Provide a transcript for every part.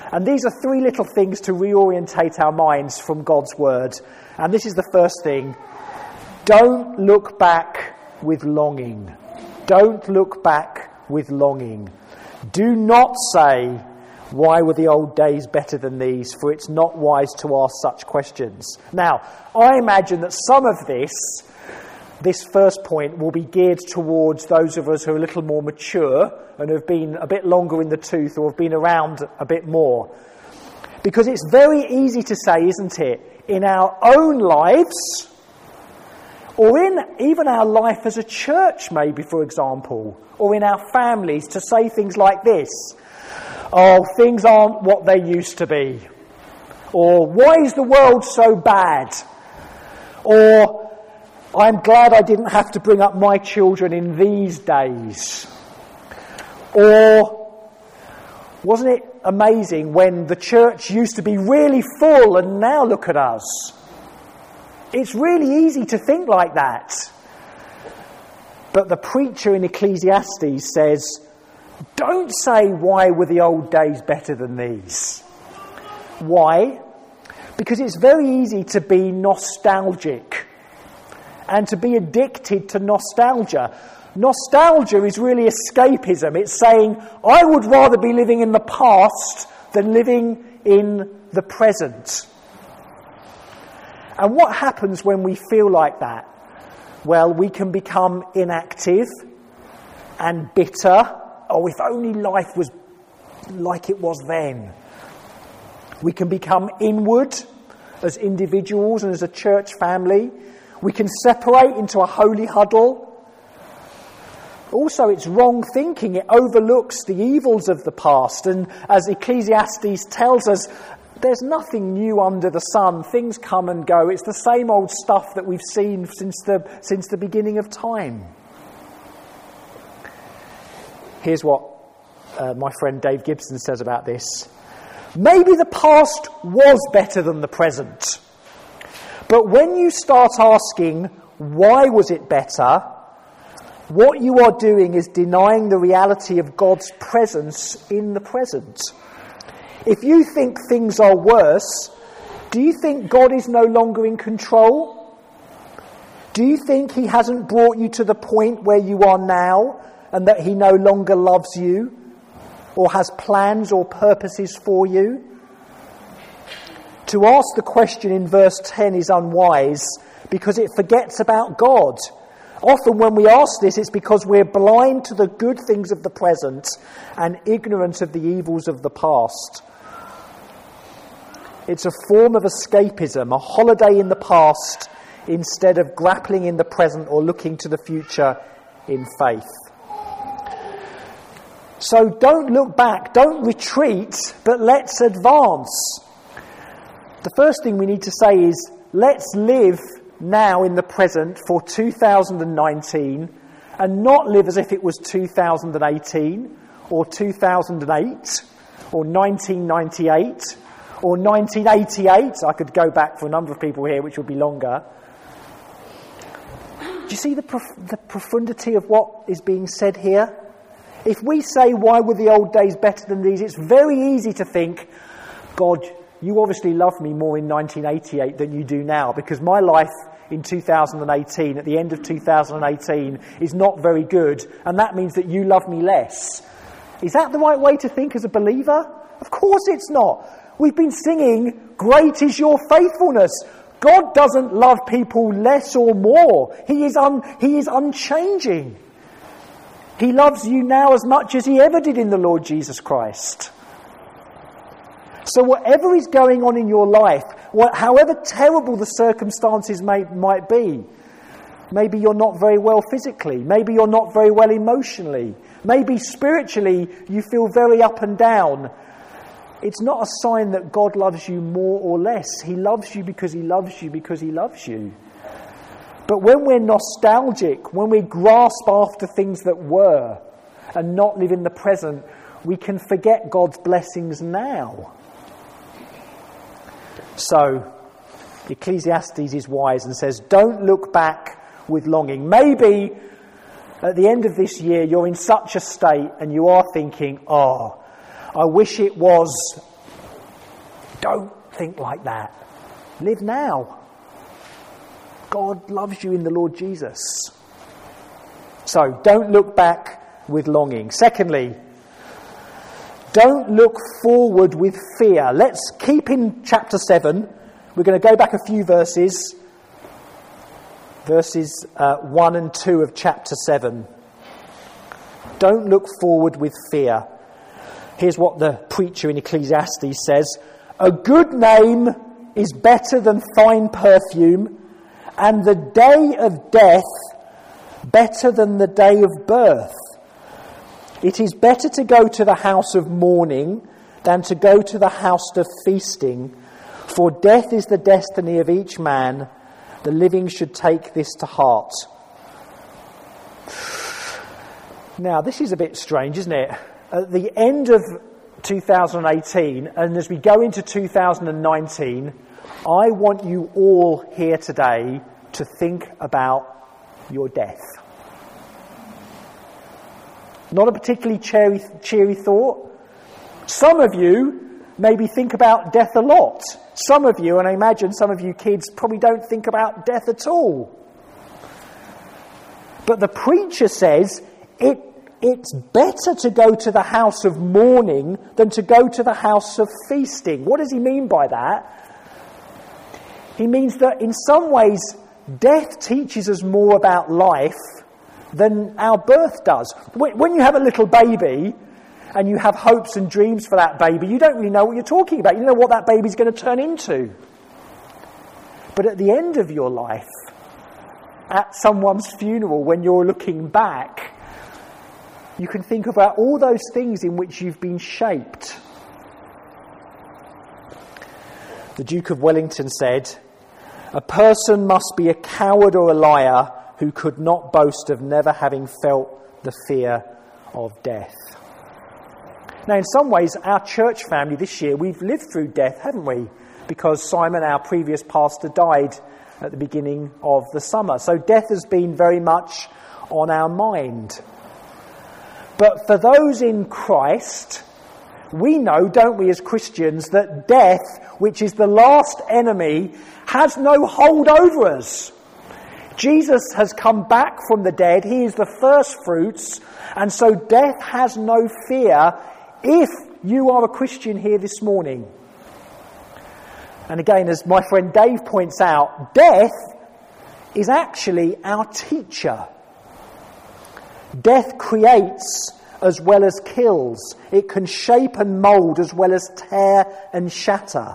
And these are three little things to reorientate our minds from God's word. And this is the first thing. Don't look back with longing. Don't look back with longing. Do not say, why were the old days better than these? For it's not wise to ask such questions. Now, I imagine that some of this first point will be geared towards those of us who are a little more mature and have been a bit longer in the tooth or have been around a bit more. Because it's very easy to say, isn't it, in our own lives, or in even our life as a church maybe, for example, or in our families, to say things like this: oh, things aren't what they used to be. Or, why is the world so bad? Or, I'm glad I didn't have to bring up my children in these days. Or, wasn't it amazing when the church used to be really full and now look at us? It's really easy to think like that. But the preacher in Ecclesiastes says, don't say, why were the old days better than these? Why? Because it's very easy to be nostalgic and to be addicted to nostalgia. Nostalgia is really escapism. It's saying, I would rather be living in the past than living in the present. And what happens when we feel like that? Well, we can become inactive and bitter. Oh, if only life was like it was then. We can become inward as individuals and as a church family. We can separate into a holy huddle. Also, it's wrong thinking. It overlooks the evils of the past. And as Ecclesiastes tells us, there's nothing new under the sun. Things come and go. It's the same old stuff that we've seen since the beginning of time. Here's what my friend Dave Gibson says about this. Maybe the past was better than the present. But when you start asking, why was it better? What you are doing is denying the reality of God's presence in the present. If you think things are worse, do you think God is no longer in control? Do you think he hasn't brought you to the point where you are now and that he no longer loves you or has plans or purposes for you? To ask the question in verse 10 is unwise because it forgets about God. Often when we ask this, it's because we're blind to the good things of the present and ignorant of the evils of the past. It's a form of escapism, a holiday in the past instead of grappling in the present or looking to the future in faith. So don't look back, don't retreat, but let's advance. The first thing we need to say is, let's live now in the present for 2019 and not live as if it was 2018 or 2008 or 1998 or 1988. I could go back for a number of people here, which would be longer. Do you see the profundity of what is being said here? If we say, why were the old days better than these? It's very easy to think, God, you obviously loved me more in 1988 than you do now, because my life in 2018, at the end of 2018, is not very good, and that means that you love me less. Is that the right way to think as a believer? Of course it's not. We've been singing, great is your faithfulness. God doesn't love people less or more. He is unchanging. He loves you now as much as he ever did in the Lord Jesus Christ. So whatever is going on in your life, however terrible the circumstances might be, maybe you're not very well physically, maybe you're not very well emotionally, maybe spiritually you feel very up and down, it's not a sign that God loves you more or less. He loves you because he loves you because he loves you. But when we're nostalgic, when we grasp after things that were and not live in the present, we can forget God's blessings now. So, Ecclesiastes is wise and says, don't look back with longing. Maybe at the end of this year you're in such a state and you are thinking, I wish it was Don't think like that. Live now. God loves you in the Lord Jesus. So, don't look back with longing. Secondly, don't look forward with fear. Let's keep in chapter 7. We're going to go back a few verses. Verses 1 and 2 of chapter 7. Don't look forward with fear. Here's what the preacher in Ecclesiastes says. A good name is better than fine perfume, and the day of death better than the day of birth. It is better to go to the house of mourning than to go to the house of feasting, for death is the destiny of each man. The living should take this to heart. Now, this is a bit strange, isn't it? At the end of 2018, and as we go into 2019, I want you all here today to think about your death. Not a particularly cheery thought. Some of you maybe think about death a lot. Some of you, and I imagine some of you kids, probably don't think about death at all. But the preacher says it's better to go to the house of mourning than to go to the house of feasting. What does he mean by that? He means that in some ways, death teaches us more about life than our birth does. When you have a little baby and you have hopes and dreams for that baby, you don't really know what you're talking about. You don't know what that baby's going to turn into. But at the end of your life, at someone's funeral, when you're looking back, you can think about all those things in which you've been shaped. The Duke of Wellington said, "A person must be a coward or a liar who could not boast of never having felt the fear of death." Now, in some ways, our church family this year, we've lived through death, haven't we? Because Simon, our previous pastor, died at the beginning of the summer. So death has been very much on our mind. But for those in Christ, we know, don't we, as Christians, that death, which is the last enemy, has no hold over us. Jesus has come back from the dead. He is the first fruits. And so death has no fear if you are a Christian here this morning. And again, as my friend Dave points out, death is actually our teacher. Death creates as well as kills. It can shape and mould as well as tear and shatter.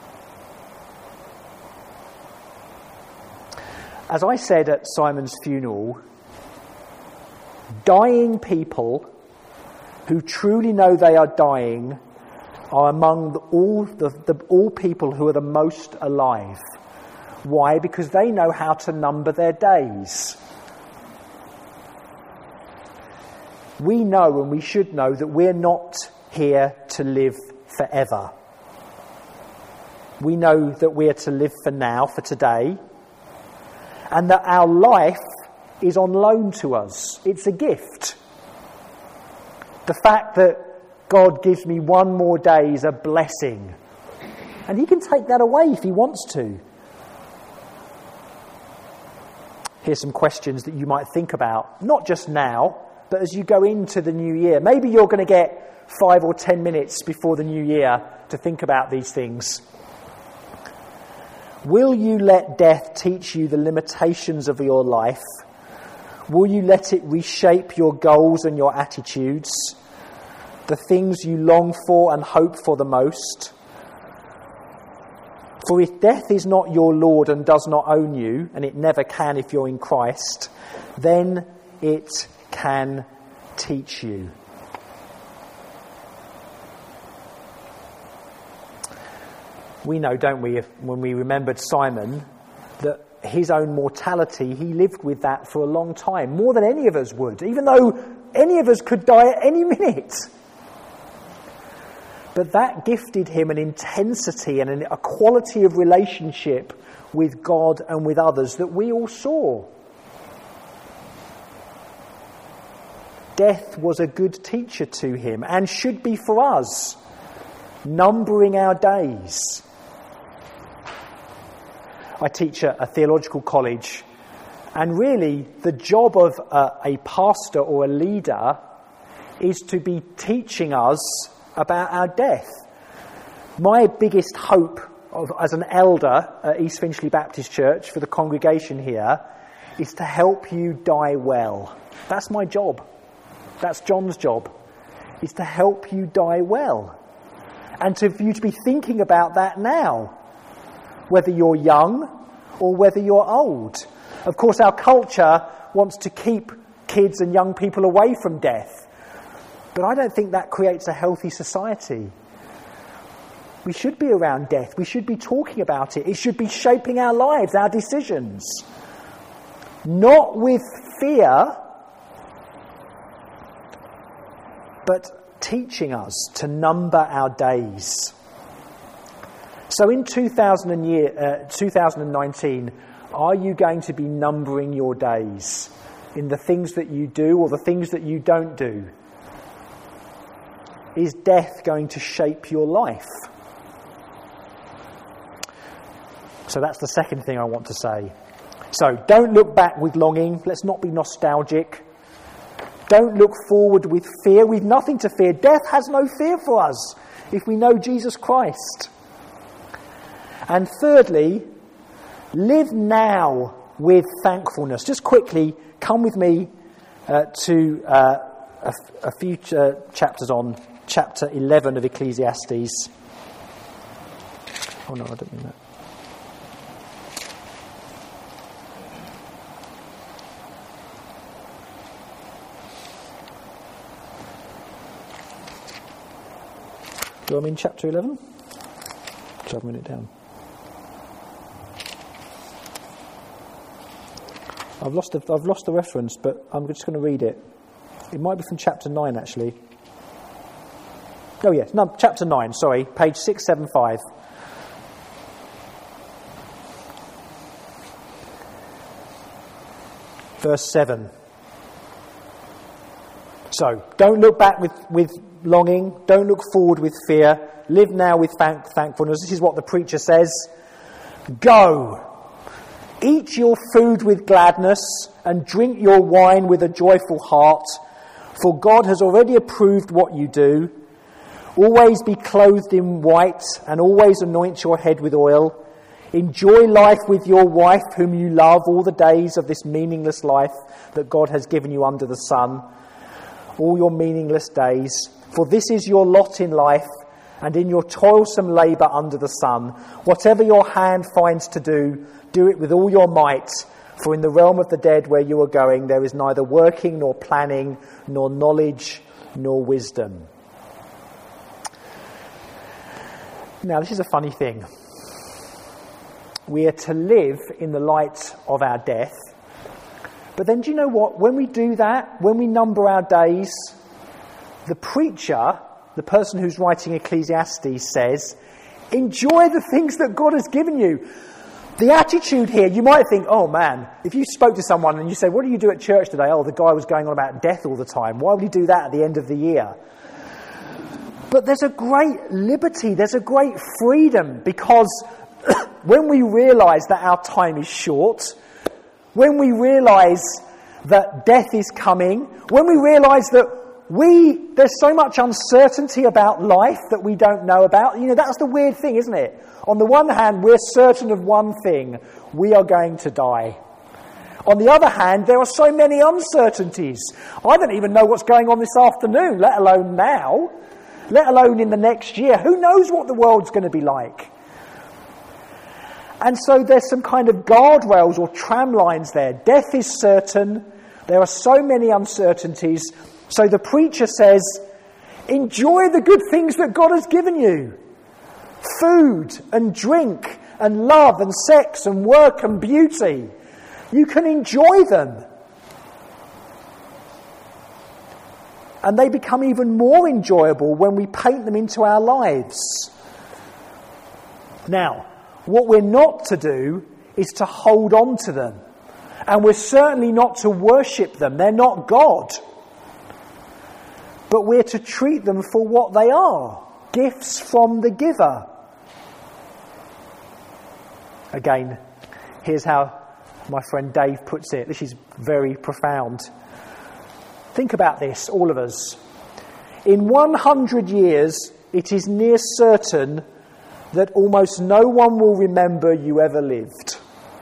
As I said at Simon's funeral, dying people who truly know they are dying are among all people who are the most alive. Why? Because they know how to number their days. We know, and we should know, that we're not here to live forever. We know that we are to live for now, for today, and that our life is on loan to us. It's a gift. The fact that God gives me one more day is a blessing. And he can take that away if he wants to. Here's some questions that you might think about, not just now, but as you go into the new year. Maybe you're going to get 5 or 10 minutes before the new year to think about these things. Will you let death teach you the limitations of your life? Will you let it reshape your goals and your attitudes? The things you long for and hope for the most? For if death is not your Lord and does not own you, and it never can if you're in Christ, then it can teach you. We know, don't we, when we remembered Simon, that his own mortality, he lived with that for a long time, more than any of us would, even though any of us could die at any minute. But that gifted him an intensity and a quality of relationship with God and with others that we all saw. Death was a good teacher to him and should be for us. numbering our days. I teach at a theological college, and really the job of a pastor or a leader is to be teaching us about our death. My biggest hope as an elder at East Finchley Baptist Church for the congregation here is to help you die well. That's my job. That's John's job, is to help you die well. And for you to be thinking about that now, whether you're young or whether you're old. Of course, our culture wants to keep kids and young people away from death. But I don't think that creates a healthy society. We should be around death. We should be talking about it. It should be shaping our lives, our decisions. Not with fear, but teaching us to number our days. So in 2019, are you going to be numbering your days in the things that you do or the things that you don't do? Is death going to shape your life? So that's the second thing I want to say. So don't look back with longing. Let's not be nostalgic. Don't look forward with fear. We've nothing to fear. Death has no fear for us if we know Jesus Christ. And thirdly, live now with thankfulness. Just quickly, come with me to a few chapters on chapter 11 of Ecclesiastes. Oh no, I don't mean that. Do I mean chapter 11? So I've written it down. I've lost the reference, but I'm just going to read it. It might be from chapter 9, actually. Oh, yes. No, chapter 9, sorry. Page 675. Verse 7. So, don't look back with longing. Don't look forward with fear. Live now with thankfulness. This is what the preacher says. Go. Eat your food with gladness and drink your wine with a joyful heart, for God has already approved what you do. Always be clothed in white and always anoint your head with oil. Enjoy life with your wife whom you love all the days of this meaningless life that God has given you under the sun, all your meaningless days. For this is your lot in life and in your toilsome labour under the sun. Whatever your hand finds to do, do it with all your might, for in the realm of the dead where you are going, there is neither working nor planning, nor knowledge, nor wisdom. Now, this is a funny thing. We are to live in the light of our death. But then do you know what? When we do that, when we number our days, the preacher, the person who's writing Ecclesiastes, says, enjoy the things that God has given you. The attitude here, you might think, oh man, if you spoke to someone and you say, what do you do at church today? Oh, the guy was going on about death all the time. Why would he do that at the end of the year? But there's a great liberty, there's a great freedom, because when we realise that our time is short, when we realise that death is coming, when we realise that there's so much uncertainty about life that we don't know about. You know, that's the weird thing, isn't it? On the one hand, we're certain of one thing. We are going to die. On the other hand, there are so many uncertainties. I don't even know what's going on this afternoon, let alone now. Let alone in the next year. Who knows what the world's going to be like? And so there's some kind of guardrails or tram lines there. Death is certain. There are so many uncertainties. So the preacher says, enjoy the good things that God has given you. Food and drink and love and sex and work and beauty. You can enjoy them. And they become even more enjoyable when we paint them into our lives. Now, what we're not to do is to hold on to them. And we're certainly not to worship them. They're not God. But we're to treat them for what they are, gifts from the giver. Again, here's how my friend Dave puts it. This is very profound. Think about this, all of us. In 100 years, it is near certain that almost no one will remember you ever lived.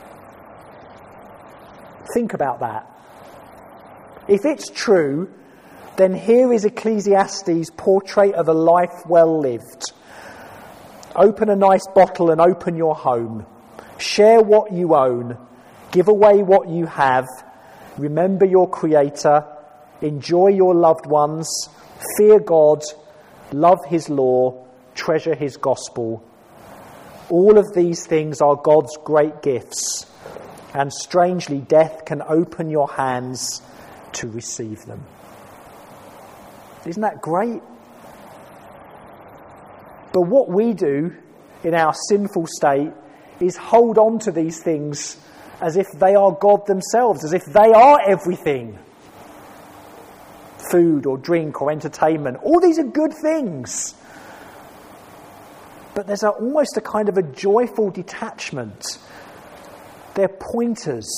Think about that. If it's true, then here is Ecclesiastes' portrait of a life well lived. Open a nice bottle and open your home. Share what you own. Give away what you have. Remember your Creator. Enjoy your loved ones. Fear God. Love His law. Treasure His gospel. All of these things are God's great gifts. And strangely, death can open your hands to receive them. Isn't that great? But what we do in our sinful state is hold on to these things as if they are God themselves, as if they are everything. Food or drink or entertainment, all these are good things. But there's almost a kind of a joyful detachment. They're pointers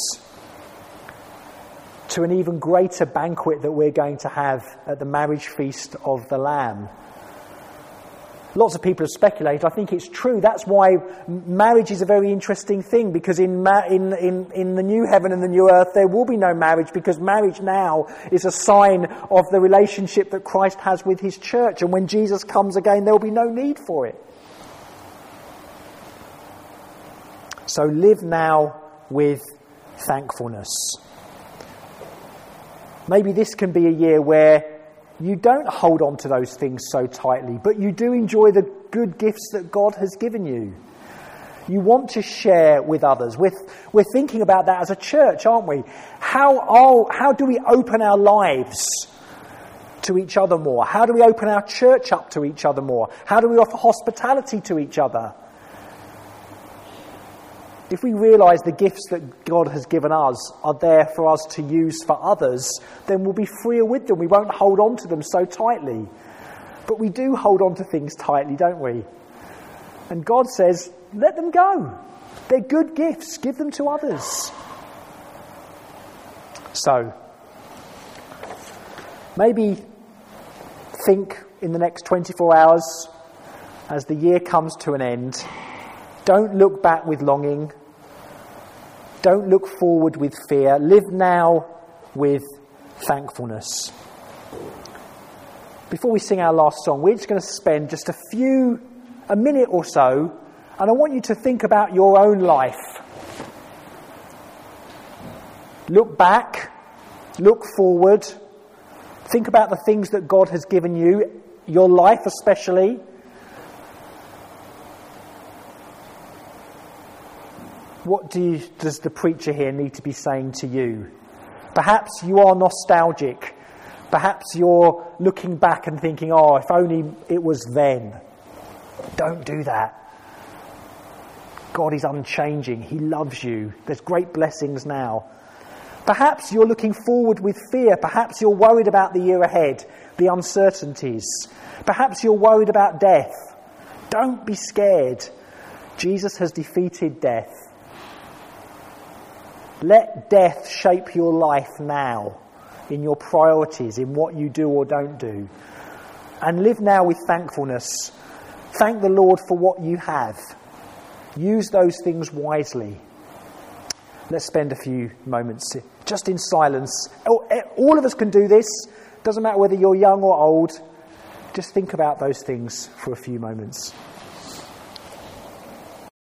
to an even greater banquet that we're going to have at the marriage feast of the Lamb. Lots of people have speculated. I think it's true. That's why marriage is a very interesting thing, because in the new heaven and the new earth there will be no marriage, because marriage now is a sign of the relationship that Christ has with his church, and when Jesus comes again there will be no need for it. So live now with thankfulness. Maybe this can be a year where you don't hold on to those things so tightly, but you do enjoy the good gifts that God has given you. You want to share with others. We're thinking about that as a church, aren't we? How do we open our lives to each other more? How do we open our church up to each other more? How do we offer hospitality to each other? If we realise the gifts that God has given us are there for us to use for others, then we'll be freer with them. We won't hold on to them so tightly. But we do hold on to things tightly, don't we? And God says, let them go. They're good gifts. Give them to others. So, maybe think in the next 24 hours as the year comes to an end. Don't look back with longing. Don't look forward with fear. Live now with thankfulness. Before we sing our last song, we're just going to spend just a minute or so, and I want you to think about your own life. Look back, look forward, think about the things that God has given you, your life especially. What does the preacher here need to be saying to you? Perhaps you are nostalgic. Perhaps you're looking back and thinking, oh, if only it was then. Don't do that. God is unchanging. He loves you. There's great blessings now. Perhaps you're looking forward with fear. Perhaps you're worried about the year ahead, the uncertainties. Perhaps you're worried about death. Don't be scared. Jesus has defeated death. Let death shape your life now, in your priorities, in what you do or don't do. And live now with thankfulness. Thank the Lord for what you have. Use those things wisely. Let's spend a few moments just in silence. All of us can do this. Doesn't matter whether you're young or old. Just think about those things for a few moments.